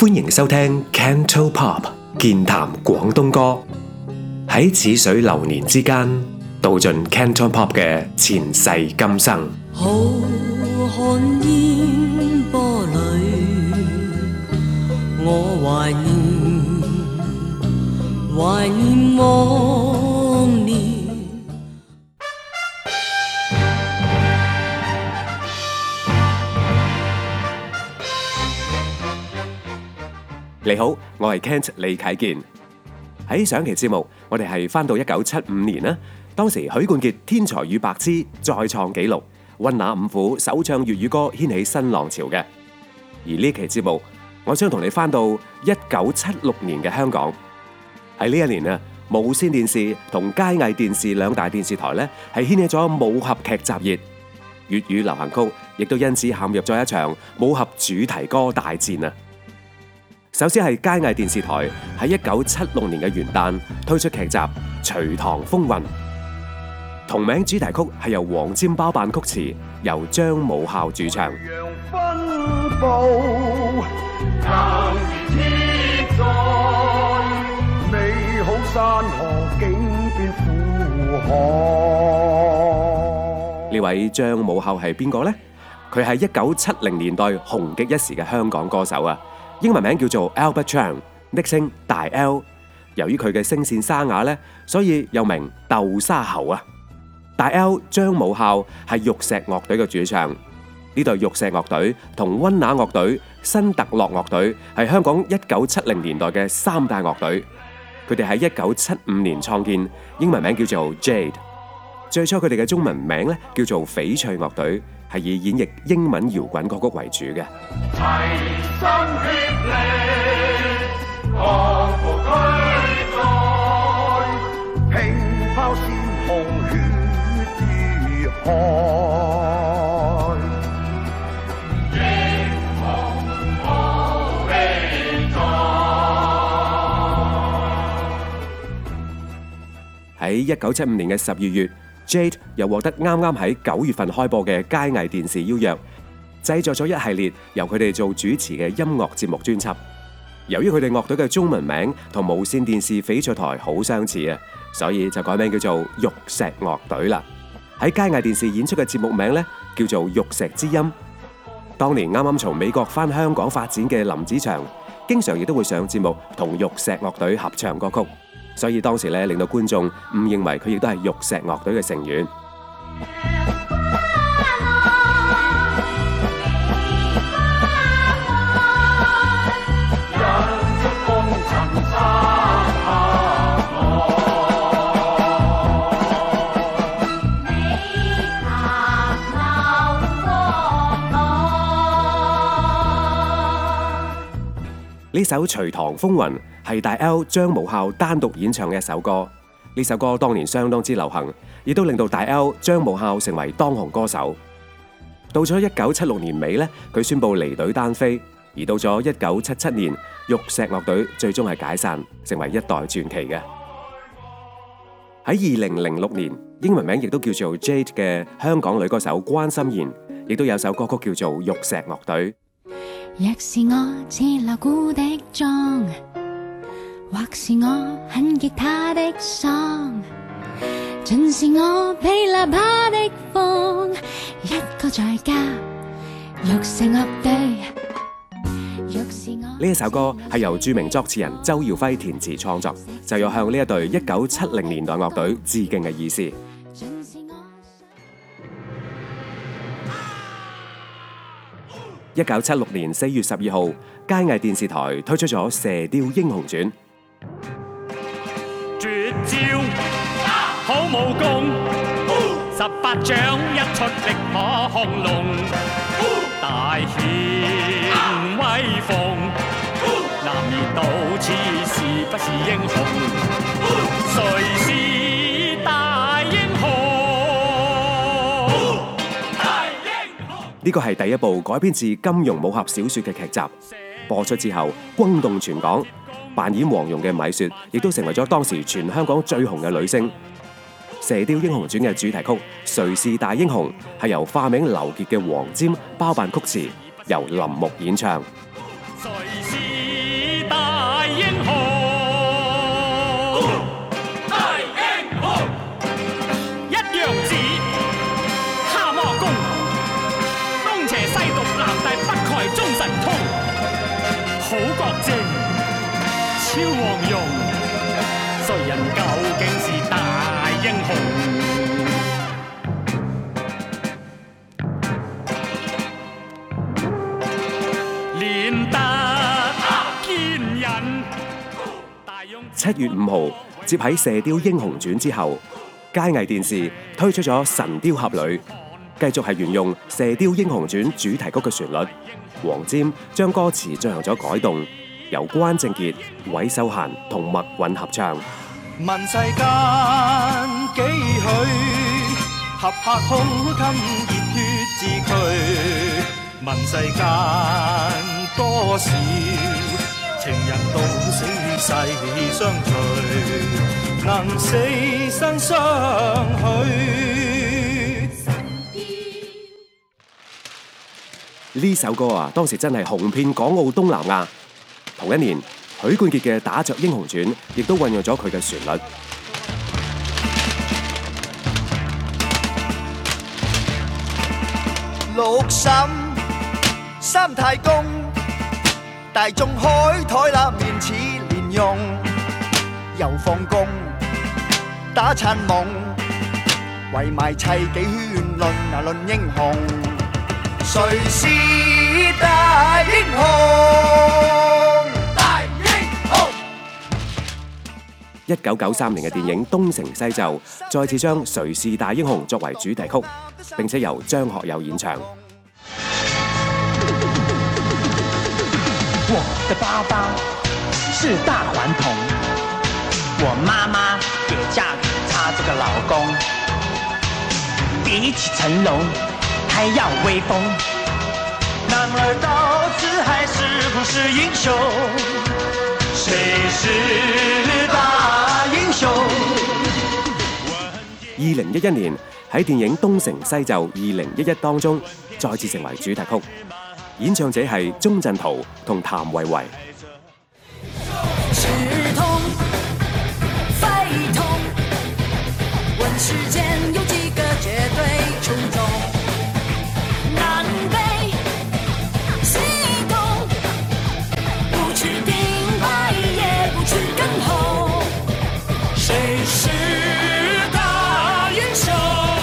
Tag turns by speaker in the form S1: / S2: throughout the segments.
S1: 歡迎收聽 Cantopop 健談廣東歌，喺似水流年之間，道盡 Cantopop 嘅前世今生。
S2: 浩瀚煙波裏，我懷念往年。
S1: 你好，我係 Kent 李啟健。喺上期節目，我哋係翻到1975年啦。當時許冠傑《天才與白痴》再創紀錄，溫拿五虎首唱粵語歌掀起新浪潮嘅。而呢期節目，我想同你翻到1976年嘅香港。喺呢一年啊，無線電視同佳藝電視兩大電視台呢係掀起咗武俠劇集熱，粵語流行曲亦都因此陷入咗一場武俠主題歌大戰啊！首先係佳藝電視台喺1976年嘅元旦推出劇集《隋唐風雲》，同名主題曲係由黃霑包辦曲詞，由張武孝主唱。呢位張武孝係邊個呢？佢係1970年代紅極一時嘅香港歌手啊！英文名叫做 Albert Chang， 昵稱大 L。由於佢嘅聲線沙啞咧，所以又名豆沙喉啊。大 L 張武孝係玉石樂隊嘅主唱。呢隊玉石樂隊同溫拿樂隊、新特樂樂隊係香港1970年代嘅三大樂隊。佢哋喺1975年創建，英文名叫做 Jade。最初佢哋嘅中文名咧叫做翡翠樂隊，係以演繹英文搖滾歌曲為主嘅。齊心協力，國父俱在，拼拋鮮紅血如海，英雄無比在。喺1975年嘅12月，Jade 又獲得啱啱喺9月份開播嘅佳藝電視邀約，製作咗一系列由佢哋做主持嘅音樂節目專輯。由於佢哋樂隊嘅中文名同無線電視翡翠台好相似啊，所以就改名叫做玉石樂隊啦。喺佳藝電視演出嘅節目名呢，叫做玉石之音。當年啱啱從美國返香港發展嘅林子祥，經常亦都會上節目同玉石樂隊合唱歌曲。所以當時咧，令到觀眾誤認為佢亦都係玉石樂隊嘅成員。呢首《隋唐風雲》係大 L 張武孝單獨演唱嘅一首歌。呢首歌當年相當之流行，亦都令到大 L 張武孝成為當紅歌手。到咗1976年尾咧，佢宣布離隊單飛。而到咗1977年，玉石樂隊最終係解散，成為一代傳奇嘅。喺2006年，英文名亦都叫做 Jade 嘅香港女歌手關心妍，亦都有首歌曲叫做《玉石樂隊》。
S3: 若是我似留古的妝，或是我很吉他的喪，盡是我披喇叭的風，一個在家玉石樂隊。
S1: 呢一首歌係由著名作詞人周耀輝填詞創作，就有向呢一隊1970年代樂隊致敬嘅意思。1976年4月12號，佳藝電視台推出咗《射雕英雄傳》。
S4: 絕招好武功，18掌一出力可亢龍，大顯威風，男兒到此是不是英雄？誰是大英雄？
S1: 呢個係第一部改編自金庸武俠小說嘅劇集，播出之後轟動全港。扮演黃蓉嘅米雪，亦都成為咗當時全香港最紅嘅女星。《射雕英雄傳》嘅主題曲《誰是大英雄》係由化名劉傑嘅黃霑包辦曲詞，由林木演唱。誰是
S4: 大英雄，大英雄，一陽指，哈魔功，東邪西毒，南帝北丐中神通，好國正，超黃蓉，誰人究竟是大英雄？
S1: 7月5號，接喺《射雕英雄傳》之後，佳藝電視推出咗《神雕俠侶》，繼續係沿用《射雕英雄傳》主題曲嘅旋律。黃霑將歌詞進行咗改動，由關正傑、韋秀嫻同麥韻合唱。
S5: 問世間幾許，合拍胸襟熱血自驅。問世間多少，情人到死世相隨，能死生相許。
S1: 呢首歌啊，當時真係紅遍港澳東南亞。同一年，許冠傑嘅《打雀英雄傳》亦都運用咗佢嘅旋律。
S5: 六嬸三太公，大眾開台啦，面似蓮蓉，又放工打殘夢，圍埋砌幾圈論啊論英雄，誰是大英雄？大英雄
S1: ！1993年嘅電影《東成西就》再次將《誰是大英雄》作為主題曲，並且由張學友演唱。
S6: 我的爸爸是大顽童，我媽媽也嫁給他這個老公，比起成龍還要威風。男兒到此還是不是英雄？誰是大英雄
S1: ？2011年喺電影《東成西就2011》當中，再次成為主題曲。演唱者係鐘鎮濤同譚維維。
S2: 是痛非痛，問世間有幾個絕對出眾，南北西東，不去頂牌也不去跟紅，誰是大英雄？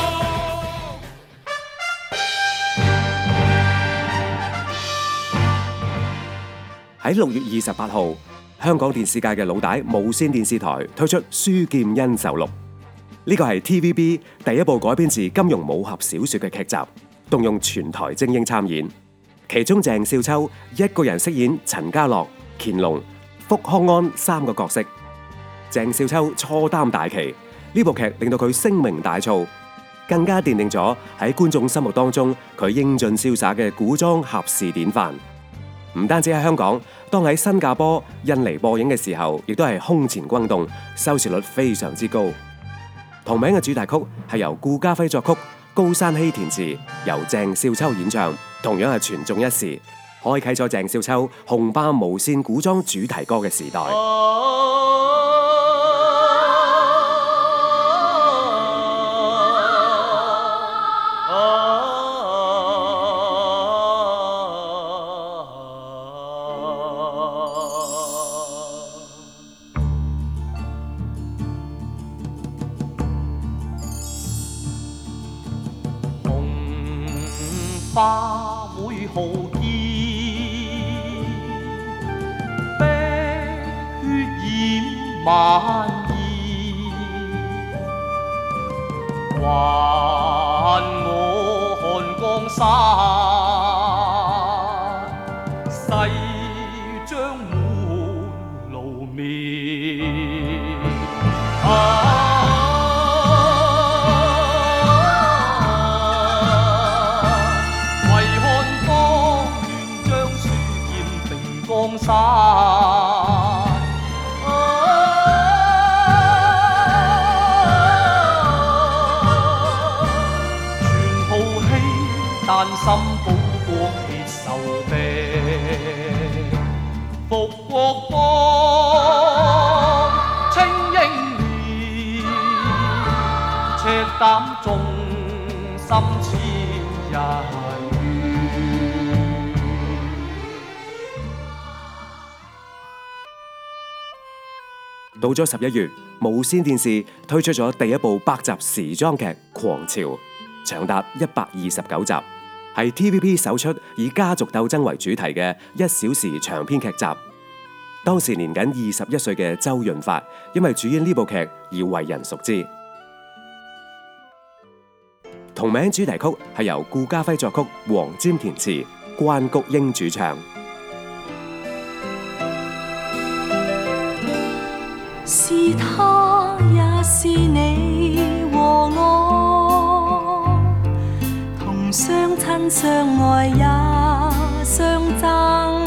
S1: 喺6月28號，香港電視界嘅老大無線電視台推出《書劍恩仇錄》，呢個係 TVB 第一部改編自金庸武俠小說嘅劇集，動用全台精英參演，其中鄭少秋一個人飾演陳家樂、乾隆、福康安3個角色。鄭少秋初擔大旗，呢部劇令到佢聲名大噪，更加奠定咗喺觀眾心目當中佢英俊瀟灑嘅古裝俠士典範。唔單止喺香港，當喺新加坡、印尼播映嘅時候，亦都係空前轟動，收視率非常之高。同名嘅主題曲係由顧嘉輝作曲，高山希填詞，由鄭少秋演唱，同樣係傳頌一時，開啟咗鄭少秋紅霸無線古裝主題歌嘅時代。
S7: 花會豪傑，碧血染萬兒，還我看江山，誓將滿路面。江山，全豪氣，但心保國鐵受病。 復國邦，清英烈，赤膽忠心似日月。
S1: 到咗11月，無線電視推出咗第一部8集時裝劇《狂潮》，長達129集，係 TVB 首出以家族鬥爭為主題嘅1小時長篇劇集。當時年僅21歲嘅周潤發，因為主演呢部劇而為人熟知。同名主題曲係由顧嘉輝作曲、黃霑填詞、關菊英主唱。
S2: 是他也是你和我，同相親相愛也相爭，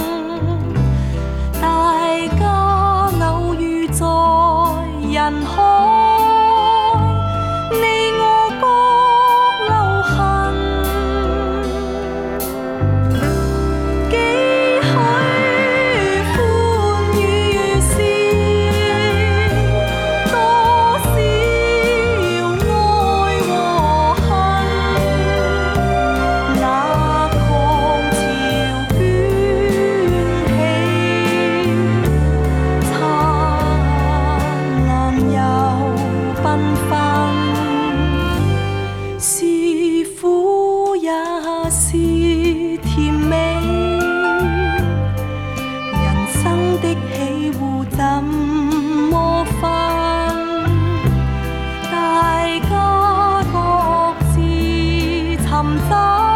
S2: 大家偶遇在人海，你我各留痕，幾許歡與笑，多少愛和恨，那狂潮捲起，燦爛又繽紛，是苦也是甜美，人生的喜惡怎麼分？大家各自尋找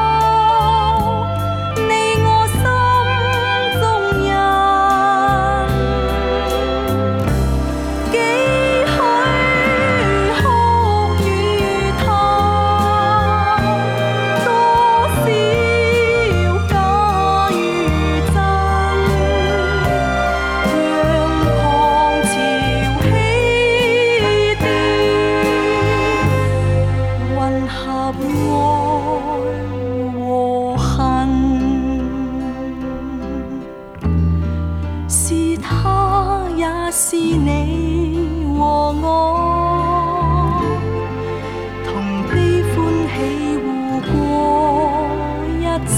S2: 你我心中人，幾許哭與嘆，多少假與真，讓狂潮起跌，混合愛和恨，是他也是你和我，同悲歡喜互過一生。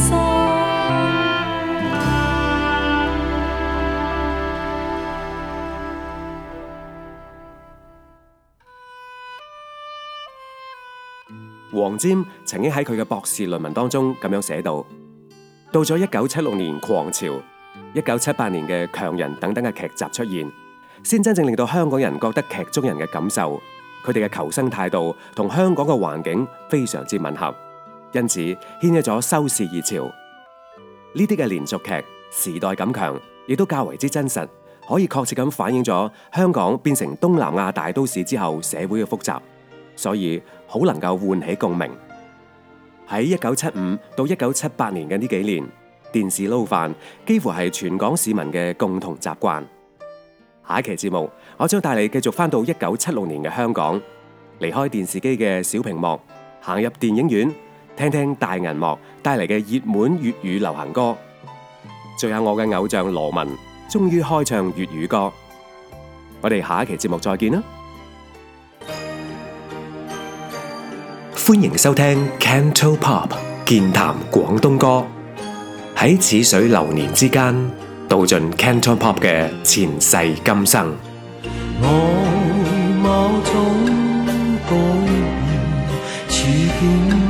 S1: 黃霑曾經喺佢嘅博士論文當中咁樣寫到：到咗1976年狂潮、1978年嘅強人等等嘅劇集出現，先真正令到香港人覺得劇中人嘅感受，佢哋嘅求生態度同香港嘅環境非常之吻合，因此掀起咗收視熱潮。呢啲嘅連續劇時代感強，亦都較為之真實，可以確切咁反映咗香港變成東南亞大都市之後社會嘅複雜，所以好能夠喚起共鳴。喺1975到1978年嘅呢幾年，電視撈飯幾乎係全港市民嘅共同習慣。下一期節目，我將帶你繼續返到1976年嘅香港，離開電視機嘅小屏幕，行入電影院，聽聽大銀幕帶嚟嘅熱門粵語流行歌。最後我嘅偶像羅文終於開唱粵語歌。我哋下一期節目再見啦！歡迎收聽 Canto Pop 健談廣東歌，喺似水流年之間，道盡 Canto Pop 嘅前世今生。
S8: 我某種改變，處境